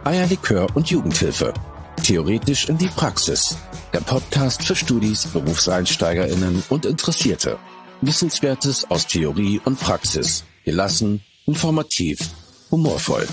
Eierlikör und Jugendhilfe. Theoretisch in die Praxis. Der Podcast für Studis, BerufseinsteigerInnen und Interessierte. Wissenswertes aus Theorie und Praxis. Gelassen, informativ, humorvoll.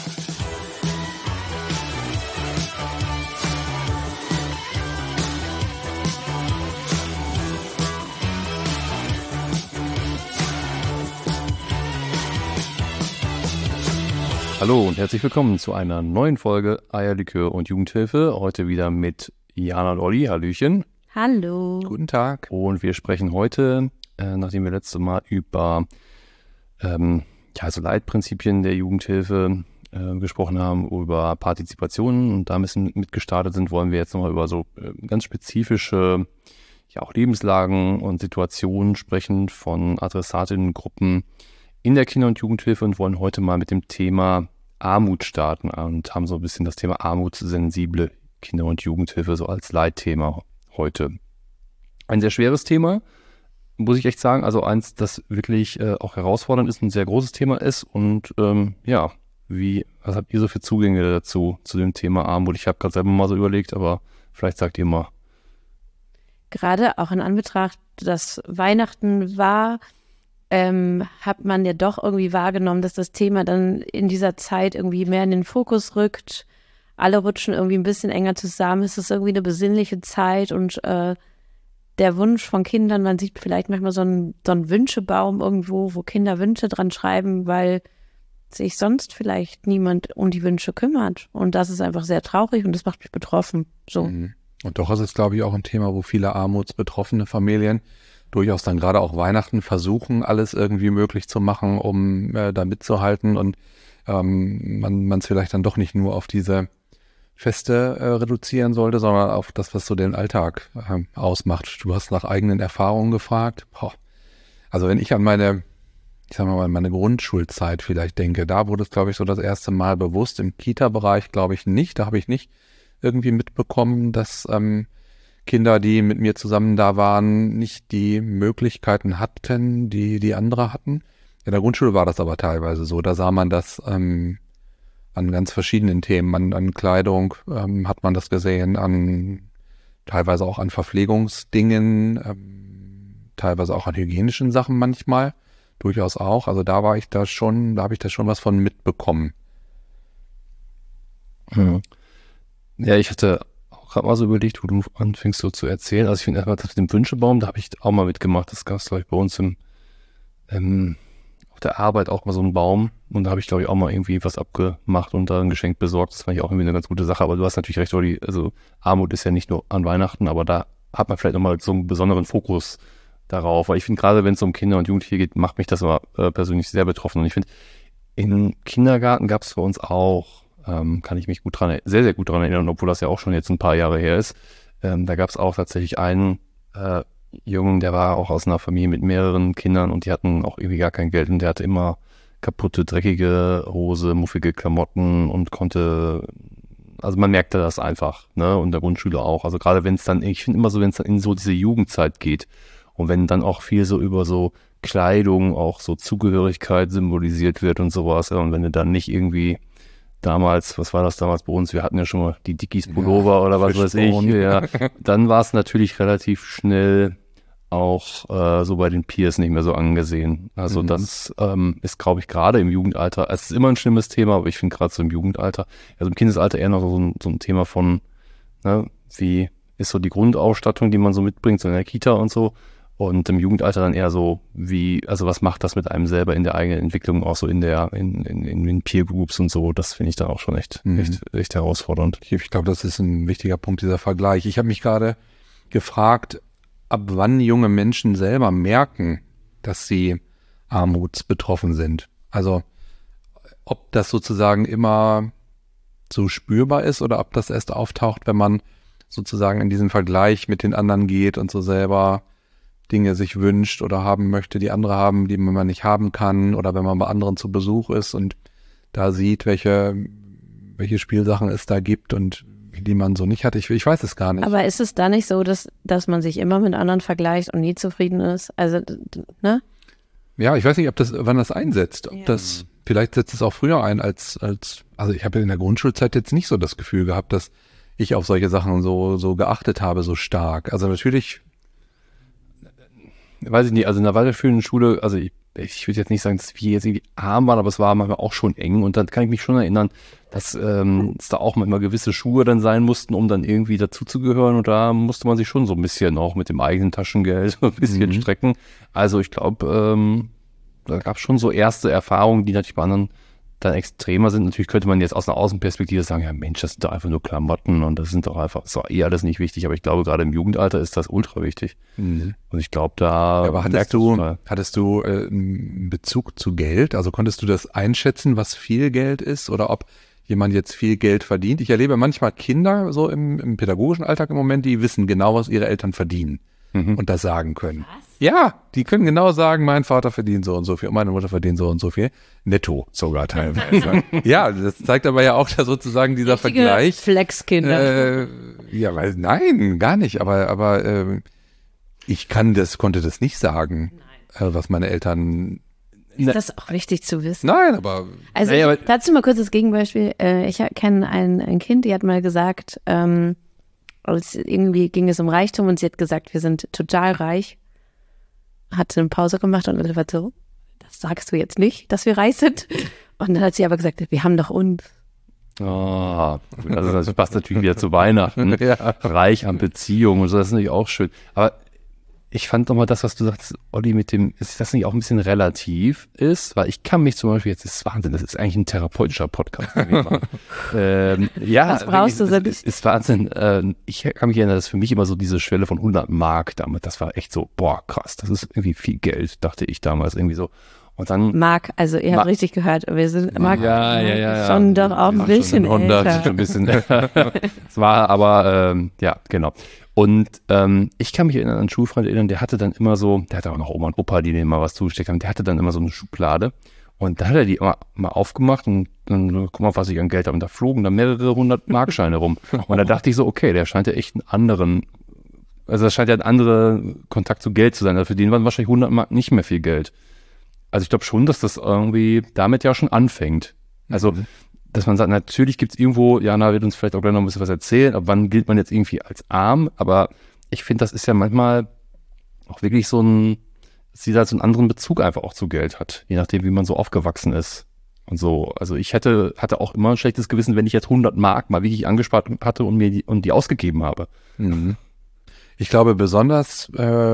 Hallo und herzlich willkommen zu einer neuen Folge Eierlikör und Jugendhilfe. Heute wieder mit Jana und Olli. Hallöchen. Hallo. Guten Tag. Und wir sprechen heute, nachdem wir letztes Mal über Leitprinzipien der Jugendhilfe gesprochen haben, über Partizipation und da ein bisschen mitgestartet sind, wollen wir jetzt nochmal über so ganz spezifische auch Lebenslagen und Situationen sprechen von Adressatinnengruppen in der Kinder- und Jugendhilfe und wollen heute mal mit dem Thema Armut starten und haben so ein bisschen das Thema armutssensible Kinder- und Jugendhilfe so als Leitthema heute. Ein sehr schweres Thema, muss ich echt sagen, also eins, das wirklich auch herausfordernd ist, ein sehr großes Thema ist und was habt ihr so für Zugänge dazu, zu dem Thema Armut? Ich habe gerade selber mal so überlegt, aber vielleicht sagt ihr mal. Gerade auch in Anbetracht, dass Weihnachten war, hat man ja doch irgendwie wahrgenommen, dass das Thema dann in dieser Zeit irgendwie mehr in den Fokus rückt. Alle rutschen irgendwie ein bisschen enger zusammen. Es ist irgendwie eine besinnliche Zeit und der Wunsch von Kindern, man sieht vielleicht manchmal so einen Wünschebaum irgendwo, wo Kinder Wünsche dran schreiben, weil sich sonst vielleicht niemand um die Wünsche kümmert. Und das ist einfach sehr traurig und das macht mich betroffen. So. Und doch ist es, glaube ich, auch ein Thema, wo viele armutsbetroffene Familien durchaus dann gerade auch Weihnachten versuchen, alles irgendwie möglich zu machen, um da mitzuhalten und man es vielleicht dann doch nicht nur auf diese Feste reduzieren sollte, sondern auf das, was so den Alltag ausmacht. Du hast nach eigenen Erfahrungen gefragt. Also wenn ich an meine Grundschulzeit vielleicht denke, da wurde es, glaube ich, so das erste Mal bewusst. Im Kita-Bereich glaube ich nicht. Da habe ich nicht irgendwie mitbekommen, dass Kinder, die mit mir zusammen da waren, nicht die Möglichkeiten hatten, die andere hatten. In der Grundschule war das aber teilweise so. Da sah man das an ganz verschiedenen Themen. An Kleidung hat man das gesehen, teilweise auch an Verpflegungsdingen, teilweise auch an hygienischen Sachen manchmal. Durchaus auch. Also da habe ich da schon was von mitbekommen. Ja, ich hatte gerade mal so überlegt, wo du anfängst so zu erzählen. Also ich finde erstmal mit dem Wünschebaum, da habe ich auch mal mitgemacht. Das gab es, glaube ich, bei uns auf der Arbeit auch mal so einen Baum. Und da habe ich, glaube ich, auch mal irgendwie was abgemacht und da ein Geschenk besorgt. Das fand ich auch irgendwie eine ganz gute Sache. Aber du hast natürlich recht, Olli, also Armut ist ja nicht nur an Weihnachten, aber da hat man vielleicht nochmal so einen besonderen Fokus darauf. Weil ich finde, gerade wenn es um Kinder und Jugendliche geht, macht mich das immer persönlich sehr betroffen. Und ich finde, im Kindergarten gab es bei uns auch, kann ich mich sehr, sehr gut dran erinnern, obwohl das ja auch schon jetzt ein paar Jahre her ist. Da gab es auch tatsächlich einen Jungen, der war auch aus einer Familie mit mehreren Kindern und die hatten auch irgendwie gar kein Geld und der hatte immer kaputte, dreckige Hose, muffige Klamotten und also man merkte das einfach, ne, und der Grundschüler auch. Also gerade wenn es dann, ich finde immer so, wenn es dann in so diese Jugendzeit geht und wenn dann auch viel so über so Kleidung, auch so Zugehörigkeit symbolisiert wird und sowas, ja, und wenn du dann nicht irgendwie damals, was war das damals bei uns? Wir hatten ja schon mal die Dickies Pullover oder was weiß ich. Ja. Dann war es natürlich relativ schnell auch so bei den Peers nicht mehr so angesehen. Also das ist, glaube ich, gerade im Jugendalter, es ist immer ein schlimmes Thema, aber ich finde gerade so im Jugendalter, also im Kindesalter eher noch so ein Thema von, ne, wie ist so die Grundausstattung, die man so mitbringt, so in der Kita und so. Und im Jugendalter dann eher so also was macht das mit einem selber in der eigenen Entwicklung, auch so in den Peer Groups und so, das finde ich dann auch schon echt herausfordernd. Ich glaube, das ist ein wichtiger Punkt, dieser Vergleich. Ich habe mich gerade gefragt, ab wann junge Menschen selber merken, dass sie armutsbetroffen sind. Also ob das sozusagen immer so spürbar ist oder ob das erst auftaucht, wenn man sozusagen in diesen Vergleich mit den anderen geht und so selber Dinge sich wünscht oder haben möchte, die andere haben, die man nicht haben kann, oder wenn man bei anderen zu Besuch ist und da sieht, welche Spielsachen es da gibt und die man so nicht hat. Ich weiß es gar nicht. Aber ist es da nicht so, dass man sich immer mit anderen vergleicht und nie zufrieden ist? Also, ne? Ja, ich weiß nicht, wann das einsetzt. Ob das vielleicht setzt es auch früher ein also ich habe in der Grundschulzeit jetzt nicht so das Gefühl gehabt, dass ich auf solche Sachen so geachtet habe, so stark. Also natürlich. Weiß ich nicht, also in der weiterführenden Schule, also ich würde jetzt nicht sagen, dass wir jetzt irgendwie arm waren, aber es war manchmal auch schon eng und dann kann ich mich schon erinnern, dass es da auch manchmal gewisse Schuhe dann sein mussten, um dann irgendwie dazuzugehören und da musste man sich schon so ein bisschen auch mit dem eigenen Taschengeld so ein bisschen strecken. Also ich glaube, da gab es schon so erste Erfahrungen, die natürlich bei anderen dann extremer sind. Natürlich könnte man jetzt aus einer Außenperspektive sagen, ja Mensch, das sind doch einfach nur Klamotten und das sind doch einfach, ist doch alles nicht wichtig, aber ich glaube, gerade im Jugendalter ist das ultra wichtig. Und ich glaube, da aber hattest du einen Bezug zu Geld? Also konntest du das einschätzen, was viel Geld ist oder ob jemand jetzt viel Geld verdient? Ich erlebe manchmal Kinder so im pädagogischen Alltag im Moment, die wissen genau, was ihre Eltern verdienen und das sagen können. Was? Ja, die können genau sagen, mein Vater verdient so und so viel und meine Mutter verdient so und so viel. Netto sogar teilweise. Ja, das zeigt aber ja auch da sozusagen dieser richtige Vergleich. Flexkinder. Ja, weil nein, gar nicht. Aber ich konnte das nicht sagen, was meine Eltern. Ist das auch wichtig zu wissen? Nein, aber. Also dazu mal kurz das Gegenbeispiel. Ich kenne ein Kind, die hat mal gesagt, irgendwie ging es um Reichtum und sie hat gesagt, wir sind total reich. Hat eine Pause gemacht und dann war so, das sagst du jetzt nicht, dass wir reich sind. Und dann hat sie aber gesagt, wir haben doch uns. Oh, also das passt natürlich wieder zu Weihnachten. Ja. Reich an Beziehungen und so, das ist natürlich auch schön. Aber ich fand doch mal das, was du sagst, Olli, mit dem, ist das nicht auch ein bisschen relativ ist? Weil ich kann mich zum Beispiel, jetzt ist Wahnsinn, das ist eigentlich ein therapeutischer Podcast. Ja, was brauchst du so? Ist Wahnsinn. Ich kann mich erinnern, dass für mich immer so diese Schwelle von 100 Mark damit, das war echt so, boah, krass, das ist irgendwie viel Geld, dachte ich damals irgendwie so. Und dann Mark, also ihr habt richtig gehört, wir sind Mark ja. schon doch auch ein bisschen älter. Schon ein bisschen. Es war aber, ja, genau. Und ich kann mich erinnern, an einen Schulfreund erinnern, der hatte dann immer so, der hatte auch noch Oma und Opa, die denen mal was zugesteckt haben, der hatte dann immer so eine Schublade und da hat er die immer mal aufgemacht und dann, guck mal, was ich an Geld habe. Und da flogen dann mehrere 100 Markscheine rum. Und da dachte ich so, okay, der scheint ja echt einen anderen, also das scheint ja ein anderer Kontakt zu Geld zu sein. Also für den waren wahrscheinlich 100 Mark nicht mehr viel Geld. Also ich glaube schon, dass das irgendwie damit ja schon anfängt. Also, dass man sagt, natürlich gibt es irgendwo, Jana wird uns vielleicht auch gleich noch ein bisschen was erzählen, ab wann gilt man jetzt irgendwie als arm, aber ich finde, das ist ja manchmal auch wirklich so sie da so einen anderen Bezug einfach auch zu Geld hat, je nachdem, wie man so aufgewachsen ist und so. Also ich hatte auch immer ein schlechtes Gewissen, wenn ich jetzt 100 Mark mal wirklich angespart hatte und mir die ausgegeben habe. Ich glaube, besonders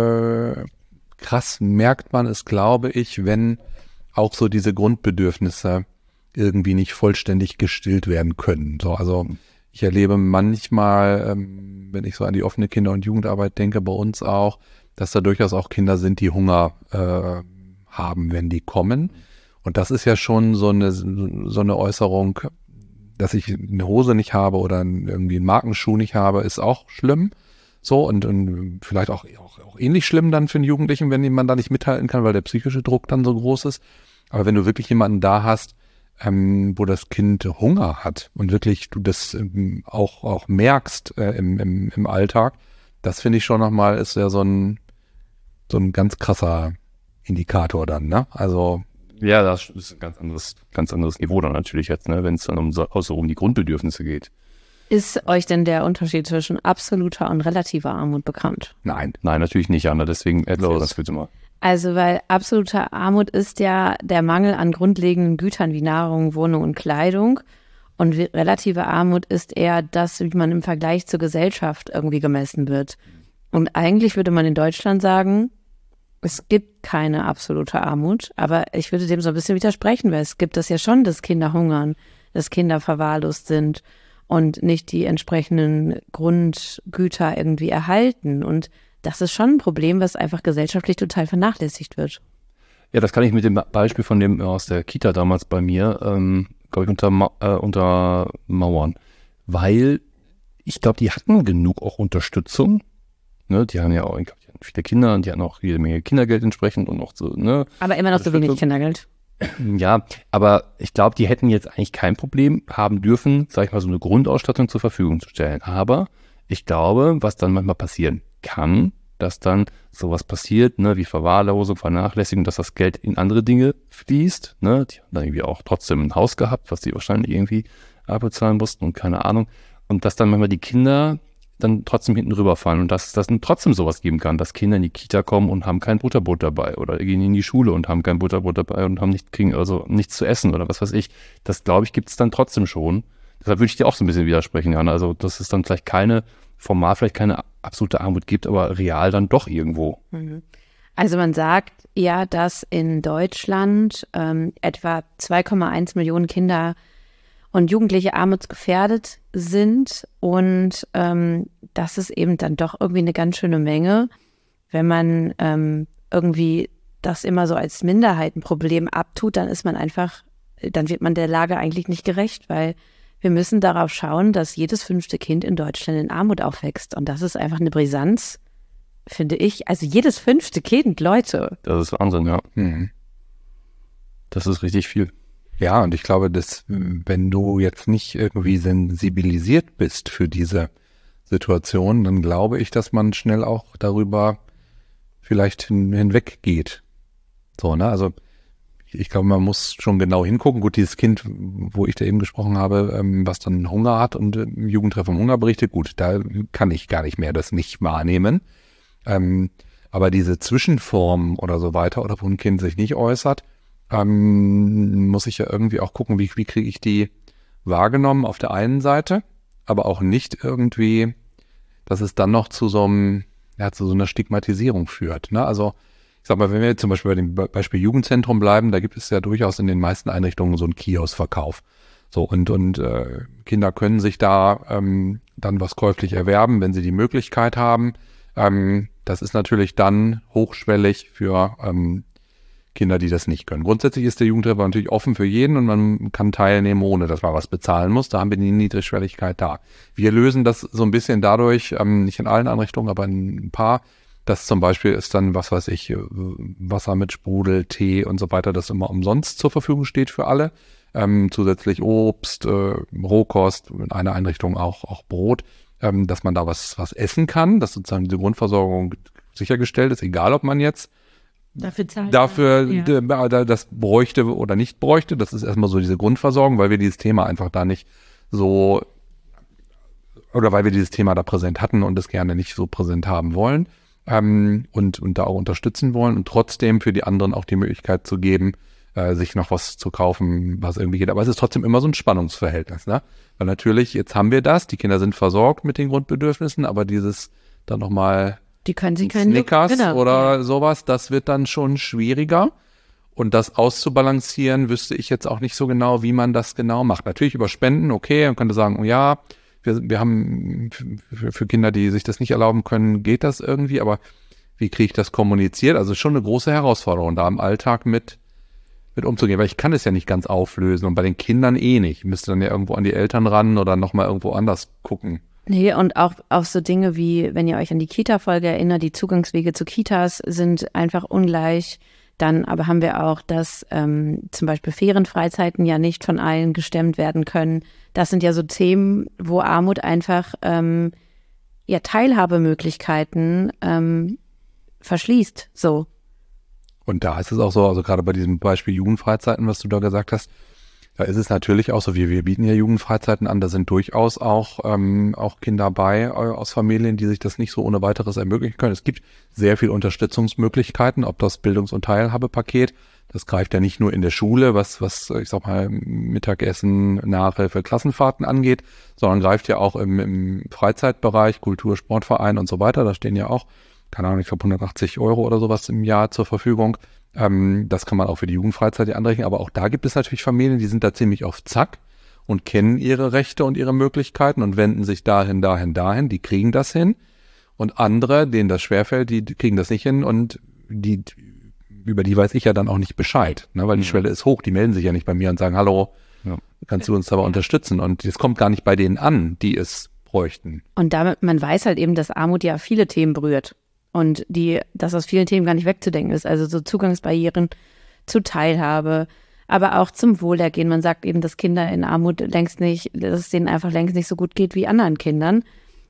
krass merkt man es, glaube ich, wenn auch so diese Grundbedürfnisse irgendwie nicht vollständig gestillt werden können. So, also ich erlebe manchmal, wenn ich so an die offene Kinder- und Jugendarbeit denke, bei uns auch, dass da durchaus auch Kinder sind, die Hunger haben, wenn die kommen. Und das ist ja schon so eine Äußerung, dass ich eine Hose nicht habe oder irgendwie einen Markenschuh nicht habe, ist auch schlimm. So, und vielleicht auch ähnlich schlimm dann für einen Jugendlichen, wenn man da nicht mithalten kann, weil der psychische Druck dann so groß ist. Aber wenn du wirklich jemanden da hast, wo das Kind Hunger hat und wirklich du das auch merkst im Alltag, das finde ich schon nochmal, ist ja so ein ganz krasser Indikator dann, ne? Also ja, das ist ein ganz anderes Niveau dann natürlich jetzt, ne, wenn es dann um die Grundbedürfnisse geht. Ist euch denn der Unterschied zwischen absoluter und relativer Armut bekannt? Nein, natürlich nicht, Anna, deswegen erzähl das bitte mal. Also, weil absolute Armut ist ja der Mangel an grundlegenden Gütern wie Nahrung, Wohnung und Kleidung. Und relative Armut ist eher das, wie man im Vergleich zur Gesellschaft irgendwie gemessen wird. Und eigentlich würde man in Deutschland sagen, es gibt keine absolute Armut. Aber ich würde dem so ein bisschen widersprechen, weil es gibt das ja schon, dass Kinder hungern, dass Kinder verwahrlost sind und nicht die entsprechenden Grundgüter irgendwie erhalten. Und das ist schon ein Problem, was einfach gesellschaftlich total vernachlässigt wird. Ja, das kann ich mit dem Beispiel von dem aus der Kita damals bei mir, glaube ich, untermauern. Weil ich glaube, die hatten genug auch Unterstützung. Ne? Die haben ja auch, ich glaube, die hatten viele Kinder und die hatten auch jede Menge Kindergeld entsprechend und auch so, ne? Aber immer noch so wenig Kindergeld. Ja, aber ich glaube, die hätten jetzt eigentlich kein Problem haben dürfen, sag ich mal, so eine Grundausstattung zur Verfügung zu stellen. Aber ich glaube, was dann manchmal passieren kann, dass dann sowas passiert, ne, wie Verwahrlosung, Vernachlässigung, dass das Geld in andere Dinge fließt, ne, die haben dann irgendwie auch trotzdem ein Haus gehabt, was die wahrscheinlich irgendwie abbezahlen mussten und keine Ahnung, und dass dann manchmal die Kinder dann trotzdem hinten rüberfallen und dass das dann trotzdem sowas geben kann, dass Kinder in die Kita kommen und haben kein Butterbrot dabei oder gehen in die Schule und haben kein Butterbrot dabei und kriegen also nichts zu essen oder was weiß ich. Das, glaube ich, gibt es dann trotzdem schon. Deshalb würde ich dir auch so ein bisschen widersprechen, Jan. Also, dass es dann vielleicht formal vielleicht keine absolute Armut gibt, aber real dann doch irgendwo. Also man sagt ja, dass in Deutschland etwa 2,1 Millionen Kinder und Jugendliche armutsgefährdet sind und das ist eben dann doch irgendwie eine ganz schöne Menge, wenn man irgendwie das immer so als Minderheitenproblem abtut, dann wird man der Lage eigentlich nicht gerecht, weil wir müssen darauf schauen, dass jedes 5. Kind in Deutschland in Armut aufwächst und das ist einfach eine Brisanz, finde ich. Also jedes 5. Kind, Leute. Das ist Wahnsinn, ja. Das ist richtig viel. Ja, und ich glaube, dass wenn du jetzt nicht irgendwie sensibilisiert bist für diese Situation, dann glaube ich, dass man schnell auch darüber vielleicht hinweg geht. So, ne? Also ich glaube, man muss schon genau hingucken. Gut, dieses Kind, wo ich da eben gesprochen habe, was dann Hunger hat und im Jugendtreff vom Hunger berichtet, gut, da kann ich gar nicht mehr das nicht wahrnehmen. Aber diese Zwischenform oder so weiter, oder wo ein Kind sich nicht äußert, muss ich ja irgendwie auch gucken, wie kriege ich die wahrgenommen auf der einen Seite, aber auch nicht irgendwie, dass es dann noch zu so einer Stigmatisierung führt. Ne? Also ich sag mal, wenn wir zum Beispiel bei dem Beispiel Jugendzentrum bleiben, da gibt es ja durchaus in den meisten Einrichtungen so einen Kioskverkauf. So und Kinder können sich da dann was käuflich erwerben, wenn sie die Möglichkeit haben. Das ist natürlich dann hochschwellig für Kinder, die das nicht können. Grundsätzlich ist der Jugendtreff natürlich offen für jeden und man kann teilnehmen, ohne dass man was bezahlen muss. Da haben wir die Niedrigschwelligkeit da. Wir lösen das so ein bisschen dadurch, nicht in allen Einrichtungen, aber in ein paar, dass zum Beispiel ist dann, was weiß ich, Wasser mit Sprudel, Tee und so weiter, das immer umsonst zur Verfügung steht für alle. Zusätzlich Obst, Rohkost, in einer Einrichtung auch Brot, dass man da was essen kann, dass sozusagen diese Grundversorgung sichergestellt ist, egal ob man jetzt das bräuchte oder nicht bräuchte. Das ist erstmal so diese Grundversorgung, weil wir dieses Thema einfach da nicht so, oder weil wir dieses Thema da präsent hatten und es gerne nicht so präsent haben wollen, und da auch unterstützen wollen und trotzdem für die anderen auch die Möglichkeit zu geben, sich noch was zu kaufen, was irgendwie geht. Aber es ist trotzdem immer so ein Spannungsverhältnis, ne? Weil natürlich, jetzt haben wir das, die Kinder sind versorgt mit den Grundbedürfnissen, aber dieses dann nochmal die können sich keinen Snickers oder sowas, das wird dann schon schwieriger. Und das auszubalancieren, wüsste ich jetzt auch nicht so genau, wie man das genau macht. Natürlich über Spenden, okay, man könnte sagen, oh ja, wir haben für Kinder, die sich das nicht erlauben können, geht das irgendwie, aber wie kriege ich das kommuniziert? Also schon eine große Herausforderung, da im Alltag mit umzugehen, weil ich kann es ja nicht ganz auflösen und bei den Kindern nicht. Ich müsste dann ja irgendwo an die Eltern ran oder nochmal irgendwo anders gucken. Nee, und auch so Dinge wie, wenn ihr euch an die Kita-Folge erinnert, die Zugangswege zu Kitas sind einfach ungleich. Dann aber haben wir auch, dass zum Beispiel Ferienfreizeiten ja nicht von allen gestemmt werden können. Das sind ja so Themen, wo Armut einfach Teilhabemöglichkeiten verschließt. So. Und da ist es auch so, also gerade bei diesem Beispiel Jugendfreizeiten, was du da gesagt hast, da ist es natürlich auch so, wir bieten ja Jugendfreizeiten an, da sind durchaus auch Kinder bei aus Familien, die sich das nicht so ohne weiteres ermöglichen können. Es gibt sehr viel Unterstützungsmöglichkeiten, ob das Bildungs- und Teilhabepaket, das greift ja nicht nur in der Schule, was ich sag mal Mittagessen, Nachhilfe, Klassenfahrten angeht, sondern greift ja auch im Freizeitbereich, Kultur, Sportverein und so weiter, da stehen ja auch, keine Ahnung, ich glaube 180 € oder sowas im Jahr zur Verfügung. Das kann man auch für die Jugendfreizeit anrechnen, aber auch da gibt es natürlich Familien, die sind da ziemlich auf Zack und kennen ihre Rechte und ihre Möglichkeiten und wenden sich dahin, die kriegen das hin. Und andere, denen das schwerfällt, die kriegen das nicht hin und über die weiß ich ja dann auch nicht Bescheid, ne, weil die Schwelle ist hoch, die melden sich ja nicht bei mir und sagen, hallo, kannst du uns aber unterstützen? Und das kommt gar nicht bei denen an, die es bräuchten. Und damit, man weiß halt eben, dass Armut ja viele Themen berührt. Und dass aus vielen Themen gar nicht wegzudenken ist. Also so Zugangsbarrieren zu Teilhabe, aber auch zum Wohlergehen. Man sagt eben, dass Kinder in Armut dass es denen einfach längst nicht so gut geht wie anderen Kindern.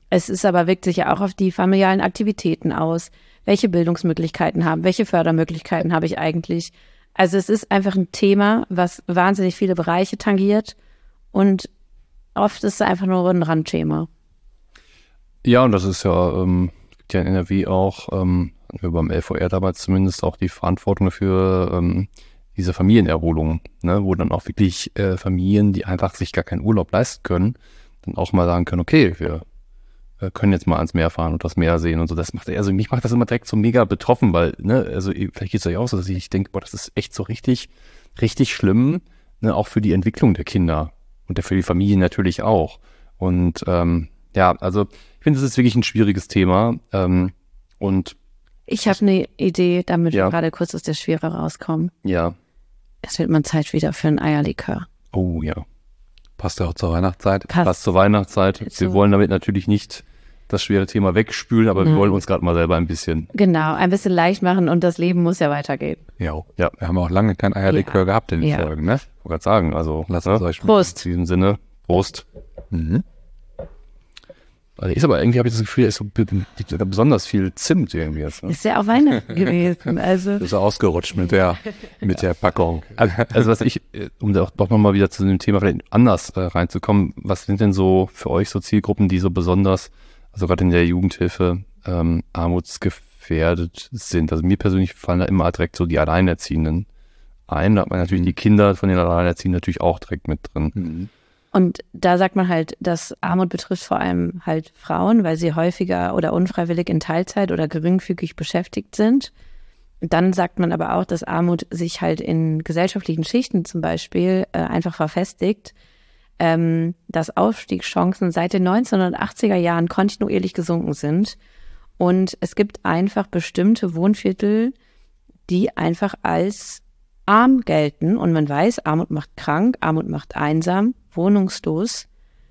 Es ist aber, wirkt sich ja auch auf die familialen Aktivitäten aus. Welche Bildungsmöglichkeiten welche Fördermöglichkeiten habe ich eigentlich? Also es ist einfach ein Thema, was wahnsinnig viele Bereiche tangiert und oft ist es einfach nur ein Randthema. Ja, und das ist ja, gibt ja in NRW auch, hatten wir beim LVR damals zumindest auch die Verantwortung dafür, diese Familienerholung, ne, wo dann auch wirklich Familien, die einfach sich gar keinen Urlaub leisten können, dann auch mal sagen können, okay, wir können jetzt mal ans Meer fahren und das Meer sehen und so. Das macht, also mich macht das immer direkt so mega betroffen, weil, ne, also vielleicht geht es euch auch so, dass ich denke, boah, das ist echt so richtig, richtig schlimm, ne, auch für die Entwicklung der Kinder und für die Familien natürlich auch. Und ja, also ich finde, es ist wirklich ein schwieriges Thema. Und ich habe eine Idee, damit wir gerade kurz aus der Schwere rauskommen. Ja. Es wird mal Zeit wieder für ein Eierlikör. Oh ja. Passt ja auch zur Weihnachtszeit. Passt zur Weihnachtszeit. Wir wollen damit natürlich nicht das schwere Thema wegspülen, aber wir wollen uns gerade mal selber ein bisschen. Genau, ein bisschen leicht machen und das Leben muss ja weitergehen. Ja. Wir haben auch lange kein Eierlikör gehabt in den Folgen, ne? Ich wollte gerade sagen, also lasst uns euch Prost. In diesem Sinne, Prost. Mhm. Also ist aber irgendwie, habe ich das Gefühl, ist so besonders viel Zimt irgendwie jetzt. Ne? Ist ja auch Weihnachten gewesen. Also. Ist so ausgerutscht mit der Packung. Also was ich, um da auch nochmal wieder zu dem Thema vielleicht anders reinzukommen, was sind denn so für euch so Zielgruppen, die so besonders, also gerade in der Jugendhilfe, armutsgefährdet sind? Also mir persönlich fallen da immer direkt so die Alleinerziehenden ein. Da hat man natürlich die Kinder von den Alleinerziehenden natürlich auch direkt mit drin. Mhm. Und da sagt man halt, dass Armut betrifft vor allem halt Frauen, weil sie häufiger oder unfreiwillig in Teilzeit oder geringfügig beschäftigt sind. Dann sagt man aber auch, dass Armut sich halt in gesellschaftlichen Schichten zum Beispiel einfach verfestigt, dass Aufstiegschancen seit den 1980er Jahren kontinuierlich gesunken sind. Und es gibt einfach bestimmte Wohnviertel, die einfach als arm gelten. Und man weiß, Armut macht krank, Armut macht einsam, wohnungslos.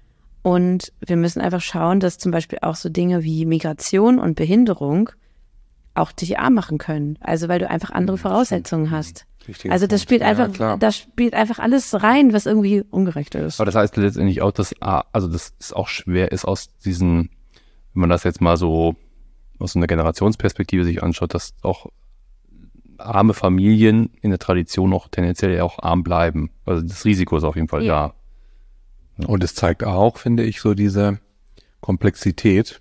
Und wir müssen einfach schauen, dass zum Beispiel auch so Dinge wie Migration und Behinderung auch dich arm machen können. Also weil du einfach andere Voraussetzungen hast. Also das spielt einfach alles rein, was irgendwie ungerecht ist. Aber das heißt letztendlich auch, dass das ist auch schwer ist aus diesen, wenn man das jetzt mal so aus so einer Generationsperspektive sich anschaut, dass auch arme Familien in der Tradition auch tendenziell auch arm bleiben. Also das Risiko ist auf jeden Fall da. Und es zeigt auch, finde ich, so diese Komplexität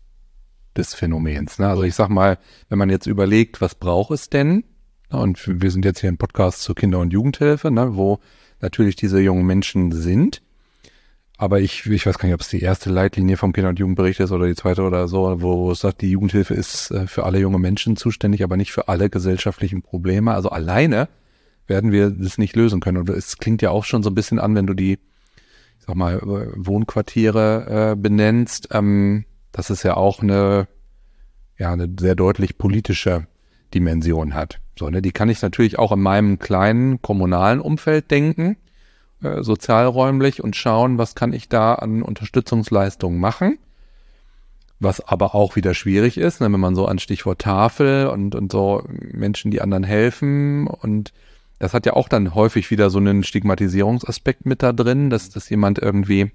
des Phänomens. Ne? Also ich sag mal, wenn man jetzt überlegt, was braucht es denn? Und wir sind jetzt hier im Podcast zur Kinder- und Jugendhilfe, ne, wo natürlich diese jungen Menschen sind. Aber ich weiß gar nicht, ob es die erste Leitlinie vom Kinder- und Jugendbericht ist oder die zweite oder so, wo es sagt, die Jugendhilfe ist für alle junge Menschen zuständig, aber nicht für alle gesellschaftlichen Probleme. Also alleine werden wir das nicht lösen können. Und es klingt ja auch schon so ein bisschen an, wenn du die, ich sag mal, Wohnquartiere benennst. Das ist ja auch eine sehr deutlich politische Dimension hat. So, ne, die kann ich natürlich auch in meinem kleinen kommunalen Umfeld denken, sozialräumlich, und schauen, was kann ich da an Unterstützungsleistungen machen. Was aber auch wieder schwierig ist, ne, wenn man so an Stichwort Tafel und so Menschen, die anderen helfen, und das hat ja auch dann häufig wieder so einen Stigmatisierungsaspekt mit da drin, dass jemand irgendwie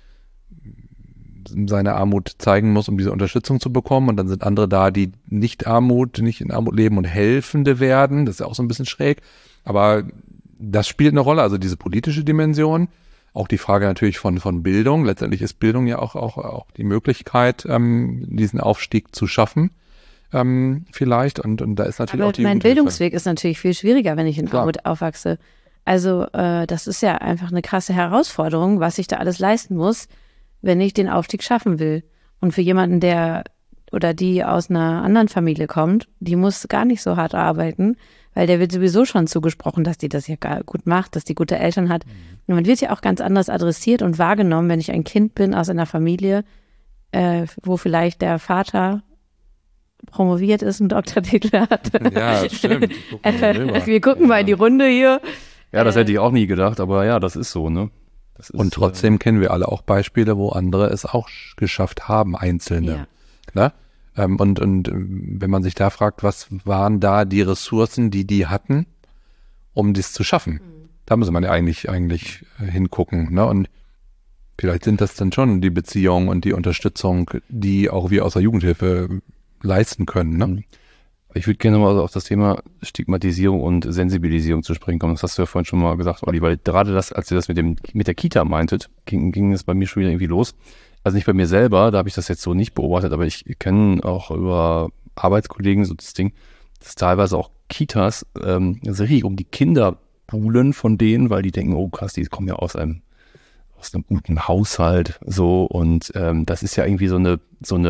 seine Armut zeigen muss, um diese Unterstützung zu bekommen, und dann sind andere da, die nicht in Armut leben und Helfende werden. Das ist ja auch so ein bisschen schräg, aber das spielt eine Rolle, also diese politische Dimension, auch die Frage natürlich von Bildung. Letztendlich ist Bildung ja auch die Möglichkeit, diesen Aufstieg zu schaffen, vielleicht, und da ist natürlich aber auch die mein Jugendhilfe. Bildungsweg ist natürlich viel schwieriger, wenn ich in Armut aufwachse. Also das ist ja einfach eine krasse Herausforderung, was ich da alles leisten muss, wenn ich den Aufstieg schaffen will. Und für jemanden, der oder die aus einer anderen Familie kommt, die muss gar nicht so hart arbeiten, weil der wird sowieso schon zugesprochen, dass die das ja gut macht, dass die gute Eltern hat. Und man wird ja auch ganz anders adressiert und wahrgenommen, wenn ich ein Kind bin aus einer Familie, wo vielleicht der Vater promoviert ist, einen Doktortitel hat. Ja, stimmt. Wir gucken mal in die Runde hier. Ja, das hätte ich auch nie gedacht, aber ja, das ist so, ne? Das ist, und trotzdem kennen wir alle auch Beispiele, wo andere es auch geschafft haben, Einzelne. Ja. Ne? Und wenn man sich da fragt, was waren da die Ressourcen, die hatten, um das zu schaffen? Da muss man ja eigentlich hingucken. Ne? Und Vielleicht sind das dann schon die Beziehungen und die Unterstützung, die auch wir aus der Jugendhilfe leisten können, ne? Ich würde gerne mal auf das Thema Stigmatisierung und Sensibilisierung zu sprechen kommen. Das hast du ja vorhin schon mal gesagt, Olli, weil gerade das, als ihr das mit der Kita meintet, ging es bei mir schon wieder irgendwie los. Also nicht bei mir selber, da habe ich das jetzt so nicht beobachtet, aber ich kenne auch über Arbeitskollegen so das Ding, dass teilweise auch Kitas so richtig um die Kinder buhlen von denen, weil die denken, oh krass, die kommen ja aus einem guten Haushalt, so, und das ist ja irgendwie so eine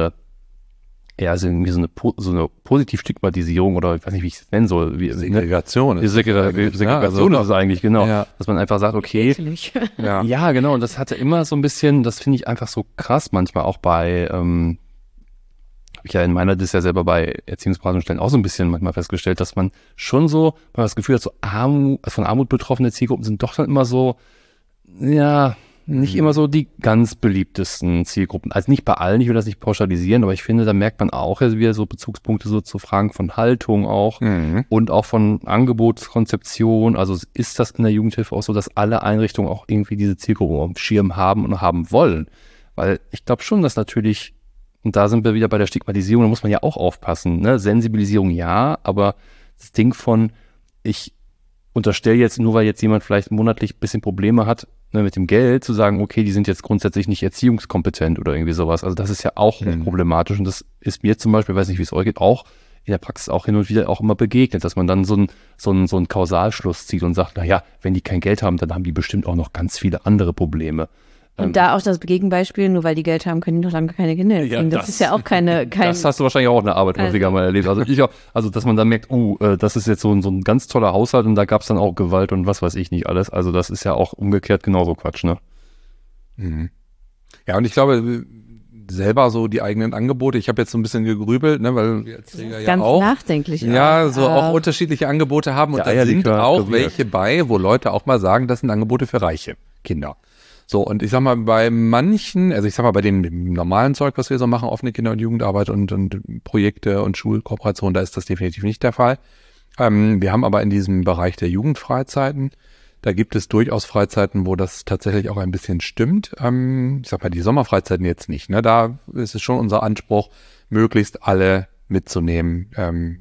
Positiv-Stigmatisierung, oder ich weiß nicht, wie ich es nennen soll. Segregation. Segregation ist es eigentlich, genau. Ja. Dass man einfach sagt, okay. Ja, genau. Und das hatte immer so ein bisschen, das finde ich einfach so krass manchmal auch bei, ich ja in meiner das ja selber bei Erziehungsberatungsstellen auch so ein bisschen manchmal festgestellt, dass man schon so, man das Gefühl hat, so von Armut betroffene Zielgruppen sind doch dann immer so, ja, nicht immer so die ganz beliebtesten Zielgruppen. Also nicht bei allen, ich will das nicht pauschalisieren, aber ich finde, da merkt man auch wieder so Bezugspunkte so zu Fragen von Haltung auch und auch von Angebotskonzeption. Also ist das in der Jugendhilfe auch so, dass alle Einrichtungen auch irgendwie diese Zielgruppe auf dem Schirm haben und haben wollen? Weil ich glaube schon, dass natürlich, und da sind wir wieder bei der Stigmatisierung, da muss man ja auch aufpassen, ne? Sensibilisierung ja, aber das Ding von, ich unterstelle jetzt, nur weil jetzt jemand vielleicht monatlich ein bisschen Probleme hat, ne, mit dem Geld, zu sagen, okay, die sind jetzt grundsätzlich nicht erziehungskompetent oder irgendwie sowas. Also das ist ja auch problematisch, und das ist mir zum Beispiel, weiß nicht, wie es euch geht, auch in der Praxis auch hin und wieder auch immer begegnet, dass man dann so einen Kausalschluss zieht und sagt, naja, wenn die kein Geld haben, dann haben die bestimmt auch noch ganz viele andere Probleme. Und da auch das Gegenbeispiel, nur weil die Geld haben, können die noch lange keine Kinder erziehen. Das ist ja auch kein... Das hast du wahrscheinlich auch in der Arbeit häufiger mal erlebt. Also dass man dann merkt, das ist jetzt so ein ganz toller Haushalt, und da gab es dann auch Gewalt und was weiß ich nicht alles. Also das ist ja auch umgekehrt genauso Quatsch, ne? Mhm. Ja, und ich glaube, selber so die eigenen Angebote, ich habe jetzt so ein bisschen gegrübelt, ne, weil wir als Träger ja auch... Ganz nachdenklich. Ja, so auch unterschiedliche Angebote haben, und da sind auch welche bei, wo Leute auch mal sagen, das sind Angebote für reiche Kinder. So, und ich sag mal, bei manchen, also ich sag mal, bei dem normalen Zeug, was wir so machen, offene Kinder- und Jugendarbeit und Projekte und Schulkooperation, da ist das definitiv nicht der Fall. Wir haben aber in diesem Bereich der Jugendfreizeiten, da gibt es durchaus Freizeiten, wo das tatsächlich auch ein bisschen stimmt. Ich sag mal, die Sommerfreizeiten jetzt nicht, ne? Da ist es schon unser Anspruch, möglichst alle mitzunehmen,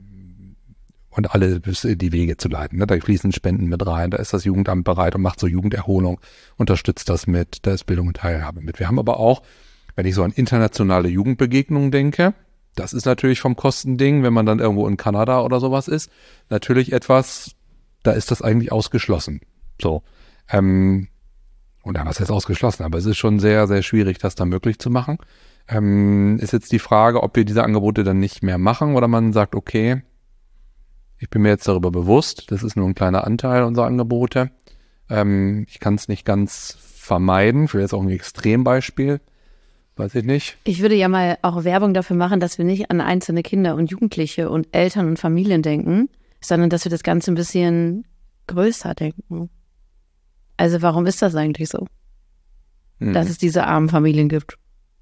und alle die Wege zu leiten. Ne? Da fließen Spenden mit rein, da ist das Jugendamt bereit und macht so Jugenderholung, unterstützt das mit, da ist Bildung und Teilhabe mit. Wir haben aber auch, wenn ich so an internationale Jugendbegegnungen denke, das ist natürlich vom Kostending, wenn man dann irgendwo in Kanada oder sowas ist, natürlich etwas, da ist das eigentlich ausgeschlossen. So. Und da was heißt ausgeschlossen, aber es ist schon sehr, sehr schwierig, das da möglich zu machen. Ist jetzt die Frage, ob wir diese Angebote dann nicht mehr machen, oder man sagt, okay, ich bin mir jetzt darüber bewusst, das ist nur ein kleiner Anteil unserer Angebote. Ich kann es nicht ganz vermeiden, vielleicht auch ein Extrembeispiel, weiß ich nicht. Ich würde ja mal auch Werbung dafür machen, dass wir nicht an einzelne Kinder und Jugendliche und Eltern und Familien denken, sondern dass wir das Ganze ein bisschen größer denken. Also warum ist das eigentlich so, dass es diese armen Familien gibt?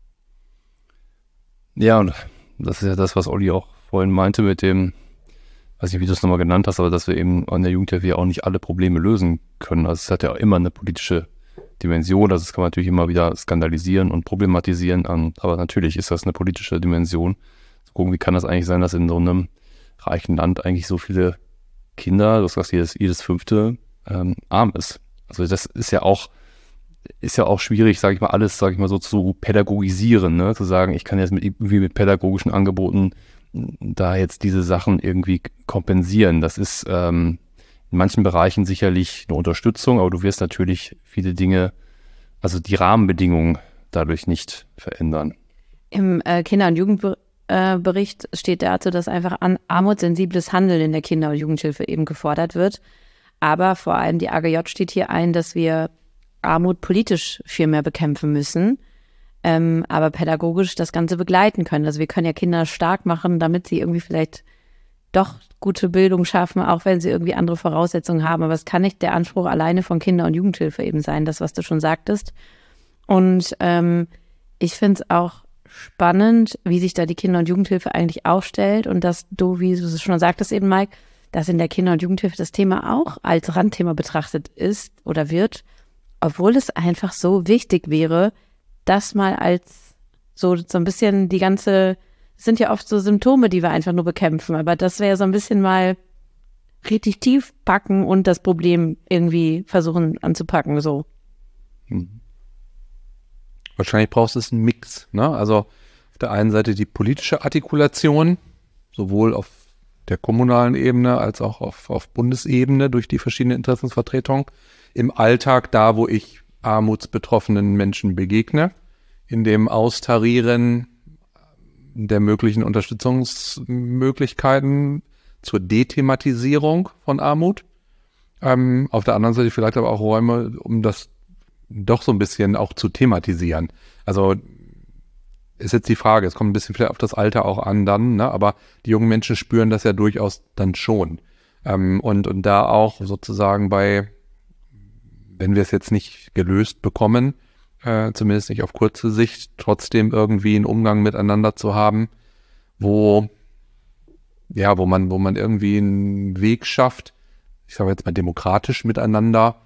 Ja, und das ist ja das, was Olli auch vorhin meinte mit dem, weiß nicht, wie du es nochmal genannt hast, aber dass wir eben an der Jugendhilfe ja auch nicht alle Probleme lösen können. Also es hat ja auch immer eine politische Dimension, das kann man natürlich immer wieder skandalisieren und problematisieren, aber natürlich ist das eine politische Dimension. Zu gucken, wie kann das eigentlich sein, dass in so einem reichen Land eigentlich so viele Kinder, du sagst jedes fünfte, arm ist. Also das ist ja auch schwierig, sage ich mal, alles, sage ich mal, so zu pädagogisieren, ne? Zu sagen, ich kann jetzt mit pädagogischen Angeboten da jetzt diese Sachen irgendwie kompensieren. Das ist in manchen Bereichen sicherlich eine Unterstützung, aber du wirst natürlich viele Dinge, also die Rahmenbedingungen dadurch nicht verändern. Im Kinder- und Jugendbericht steht dazu, dass einfach armutssensibles Handeln in der Kinder- und Jugendhilfe eben gefordert wird. Aber vor allem die AGJ steht hier ein, dass wir Armut politisch viel mehr bekämpfen müssen, aber pädagogisch das Ganze begleiten können. Also wir können ja Kinder stark machen, damit sie irgendwie vielleicht doch gute Bildung schaffen, auch wenn sie irgendwie andere Voraussetzungen haben. Aber es kann nicht der Anspruch alleine von Kinder- und Jugendhilfe eben sein, das, was du schon sagtest. Und ich finde es auch spannend, wie sich da die Kinder- und Jugendhilfe eigentlich aufstellt und dass du, wie du es schon sagtest eben, Mike, dass in der Kinder- und Jugendhilfe das Thema auch als Randthema betrachtet ist oder wird. obwohl es einfach so wichtig wäre, das mal als so ein bisschen es sind ja oft so Symptome, die wir einfach nur bekämpfen, aber das wäre so ein bisschen mal richtig tief packen und das Problem irgendwie versuchen anzupacken, so. Wahrscheinlich brauchst du einen Mix, ne? Also auf der einen Seite die politische Artikulation, sowohl auf der kommunalen Ebene als auch auf Bundesebene durch die verschiedenen Interessensvertretungen. Im Alltag, da wo ich armutsbetroffenen Menschen begegne, in dem Austarieren der möglichen Unterstützungsmöglichkeiten zur Dethematisierung von Armut. Auf der anderen Seite vielleicht aber auch Räume, um das doch so ein bisschen auch zu thematisieren. Also ist jetzt die Frage, es kommt ein bisschen vielleicht auf das Alter auch an dann, ne? Aber die jungen Menschen spüren das ja durchaus dann schon. Und da auch sozusagen wenn wir es jetzt nicht gelöst bekommen, zumindest nicht auf kurze Sicht, trotzdem irgendwie einen Umgang miteinander zu haben, wo man irgendwie einen Weg schafft, ich sage jetzt mal demokratisch miteinander,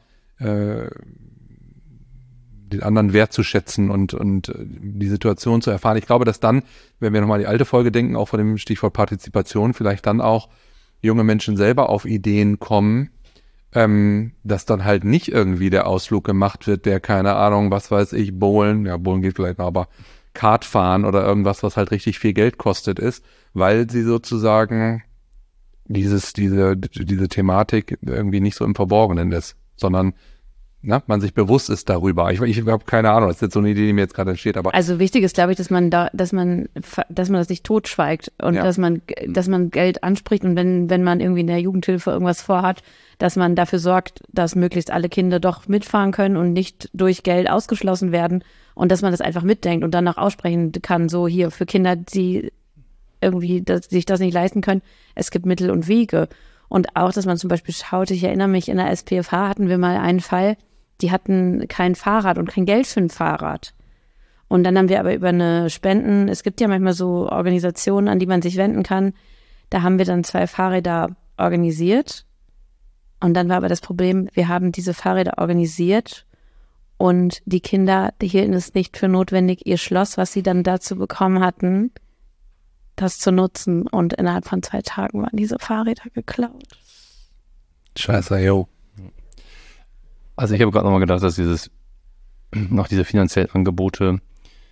den anderen wertzuschätzen und die Situation zu erfahren. Ich glaube, dass dann, wenn wir nochmal die alte Folge denken, auch vor dem Stichwort Partizipation, vielleicht dann auch junge Menschen selber auf Ideen kommen, dass dann halt nicht irgendwie der Ausflug gemacht wird, der, keine Ahnung, was weiß ich, Bowlen geht vielleicht noch, aber Kart fahren oder irgendwas, was halt richtig viel Geld kostet ist, weil sie sozusagen diese Thematik irgendwie nicht so im Verborgenen ist, sondern man sich bewusst ist darüber. Ich habe keine Ahnung, das ist jetzt so eine Idee, die mir jetzt gerade entsteht, aber. Also wichtig ist, glaube ich, dass man das nicht totschweigt und dass man Geld anspricht und wenn man irgendwie in der Jugendhilfe irgendwas vorhat, dass man dafür sorgt, dass möglichst alle Kinder doch mitfahren können und nicht durch Geld ausgeschlossen werden und dass man das einfach mitdenkt und dann auch aussprechen kann, so hier für Kinder, die irgendwie sich das nicht leisten können, es gibt Mittel und Wege. Und auch, dass man zum Beispiel schaut, ich erinnere mich, in der SPFH hatten wir mal einen Fall, die hatten kein Fahrrad und kein Geld für ein Fahrrad. Und dann haben wir aber über eine Spenden, es gibt ja manchmal so Organisationen, an die man sich wenden kann, da haben wir dann 2 Fahrräder organisiert. Und dann war aber das Problem, wir haben diese Fahrräder organisiert und die Kinder, die hielten es nicht für notwendig, ihr Schloss, was sie dann dazu bekommen hatten, das zu nutzen. Und innerhalb von 2 Tagen waren diese Fahrräder geklaut. Scheiße, yo. Also ich habe gerade nochmal gedacht, dass diese finanziellen Angebote,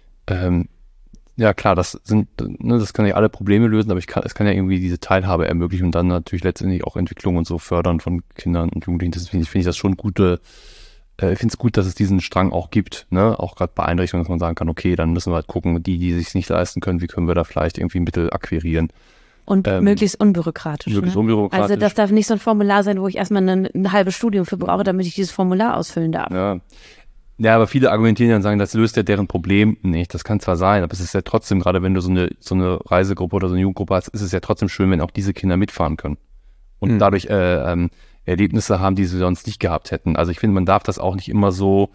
ja klar, das kann ja alle Probleme lösen, aber es kann ja irgendwie diese Teilhabe ermöglichen und dann natürlich letztendlich auch Entwicklung und so fördern von Kindern und Jugendlichen. Das finde ich das schon ich finde es gut, dass es diesen Strang auch gibt, ne? Auch gerade bei Einrichtungen, dass man sagen kann, okay, dann müssen wir halt gucken, die sich nicht leisten können, wie können wir da vielleicht irgendwie Mittel akquirieren. Und möglichst unbürokratisch. Unbürokratisch. Also das darf nicht so ein Formular sein, wo ich erstmal ein halbes Studium für brauche, damit ich dieses Formular ausfüllen darf. Ja, aber viele argumentieren und sagen, das löst ja deren Problem nicht. Das kann zwar sein, aber es ist ja trotzdem, gerade wenn du so eine Reisegruppe oder so eine Jugendgruppe hast, ist es ja trotzdem schön, wenn auch diese Kinder mitfahren können. Und dadurch Erlebnisse haben, die sie sonst nicht gehabt hätten. Also ich finde, man darf das auch nicht immer so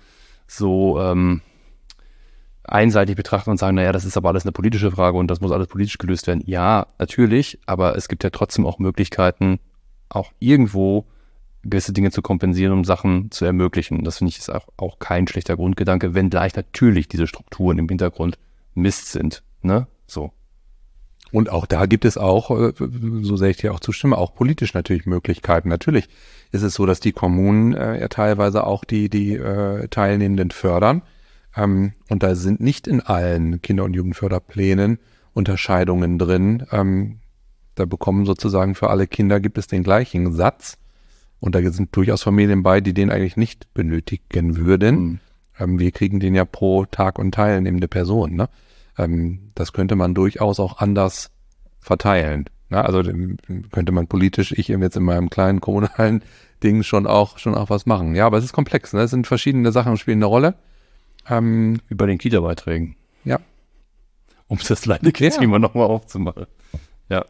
einseitig betrachten und sagen, naja, das ist aber alles eine politische Frage und das muss alles politisch gelöst werden. Ja, natürlich, aber es gibt ja trotzdem auch Möglichkeiten, auch irgendwo gewisse Dinge zu kompensieren, um Sachen zu ermöglichen. Das finde ich ist auch kein schlechter Grundgedanke, wenngleich natürlich diese Strukturen im Hintergrund Mist sind. Ne? So. Und auch da gibt es auch, so sehr ich dir auch zustimme, auch politisch natürlich Möglichkeiten. Natürlich ist es so, dass die Kommunen ja teilweise auch die Teilnehmenden fördern. Und da sind nicht in allen Kinder- und Jugendförderplänen Unterscheidungen drin. Da bekommen sozusagen für alle Kinder gibt es den gleichen Satz. Und da sind durchaus Familien bei, die den eigentlich nicht benötigen würden. Wir kriegen den ja pro Tag und teilnehmende Person. Ne? Das könnte man durchaus auch anders verteilen. Ne? Also könnte man politisch, ich eben jetzt in meinem kleinen kommunalen Ding schon auch was machen. Ja, aber es ist komplex. Ne? Es sind verschiedene Sachen, spielen eine Rolle. Wie bei den Kita-Beiträgen. Ja. Um das kleine Thema nochmal aufzumachen. Ja.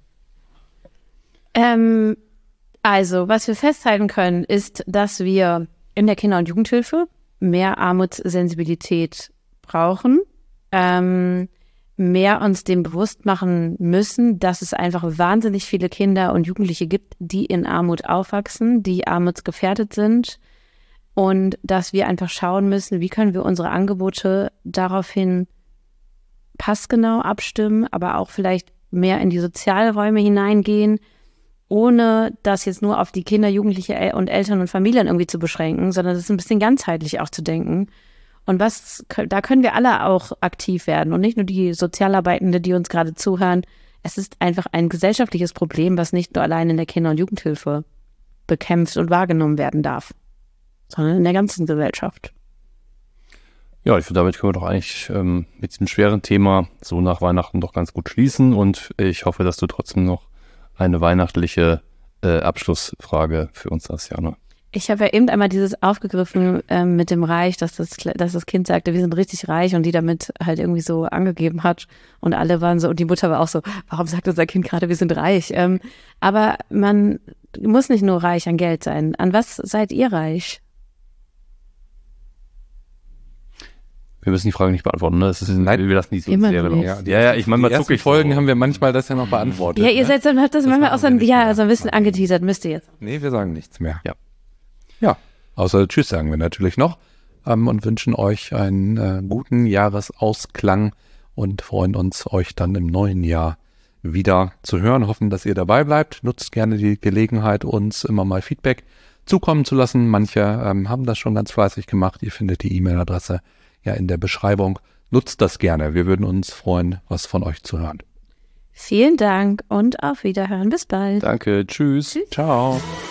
Also, was wir festhalten können, ist, dass wir in der Kinder- und Jugendhilfe mehr Armutssensibilität brauchen, mehr uns dem bewusst machen müssen, dass es einfach wahnsinnig viele Kinder und Jugendliche gibt, die in Armut aufwachsen, die armutsgefährdet sind und dass wir einfach schauen müssen, wie können wir unsere Angebote daraufhin passgenau abstimmen, aber auch vielleicht mehr in die Sozialräume hineingehen, ohne das jetzt nur auf die Kinder, Jugendliche und Eltern und Familien irgendwie zu beschränken, sondern das ist ein bisschen ganzheitlich auch zu denken. Und da können wir alle auch aktiv werden und nicht nur die Sozialarbeitende, die uns gerade zuhören. Es ist einfach ein gesellschaftliches Problem, was nicht nur allein in der Kinder- und Jugendhilfe bekämpft und wahrgenommen werden darf, sondern in der ganzen Gesellschaft. Ja, ich finde, damit können wir doch eigentlich mit diesem schweren Thema so nach Weihnachten doch ganz gut schließen. Und ich hoffe, dass du trotzdem noch eine weihnachtliche Abschlussfrage für uns hast, Jana. Ich habe ja eben einmal dieses aufgegriffen mit dem Reich, dass das Kind sagte, wir sind richtig reich und die damit halt irgendwie so angegeben hat und alle waren so, und die Mutter war auch so, warum sagt unser Kind gerade, wir sind reich? Aber man muss nicht nur reich an Geld sein. An was seid ihr reich? Wir müssen die Frage nicht beantworten, ne? Wir lassen die so Immer sehr nicht. Ja, ich meine, Die ersten Folgen haben wir manchmal das ja noch beantwortet. Ja, ihr seid so, habt das manchmal auch so ein, wir nicht mehr. so ein bisschen angeteasert, müsst ihr jetzt. Nee, wir sagen nichts mehr. Ja. Außer Tschüss sagen wir natürlich noch und wünschen euch einen guten Jahresausklang und freuen uns, euch dann im neuen Jahr wieder zu hören. Hoffen, dass ihr dabei bleibt. Nutzt gerne die Gelegenheit, uns immer mal Feedback zukommen zu lassen. Manche haben das schon ganz fleißig gemacht. Ihr findet die E-Mail-Adresse ja in der Beschreibung. Nutzt das gerne. Wir würden uns freuen, was von euch zu hören. Vielen Dank und auf Wiederhören. Bis bald. Danke, tschüss. Ciao.